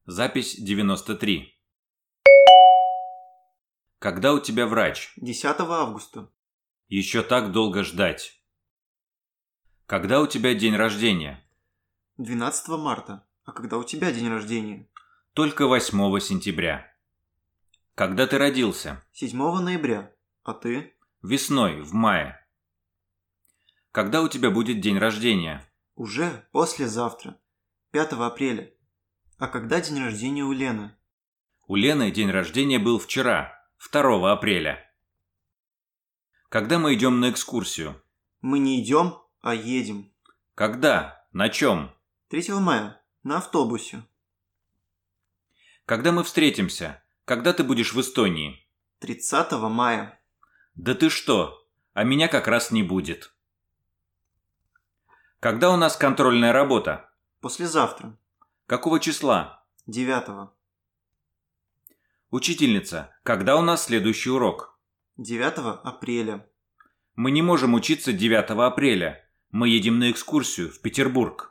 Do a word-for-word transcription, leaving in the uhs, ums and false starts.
Запись девяносто три. Когда у тебя врач? десятого августа. Еще так долго ждать. Когда у тебя день рождения? двенадцатого марта. А когда у тебя день рождения? Только восьмого сентября. Когда ты родился? седьмого ноября. А ты? Весной, в мае. Когда у тебя будет день рождения? Уже послезавтра. пятого апреля. А когда день рождения у Лены? У Лены день рождения был вчера, второго апреля. Когда мы идем на экскурсию? Мы не идем, а едем. Когда? На чем? третьего мая. На автобусе. Когда мы встретимся? Когда ты будешь в Эстонии? тридцатого мая. Да ты что? А меня как раз не будет. Когда у нас контрольная работа? Послезавтра. Какого числа? девятого. Учительница, когда у нас следующий урок? девятого апреля. Мы не можем учиться девятого апреля. Мы едем на экскурсию в Петербург.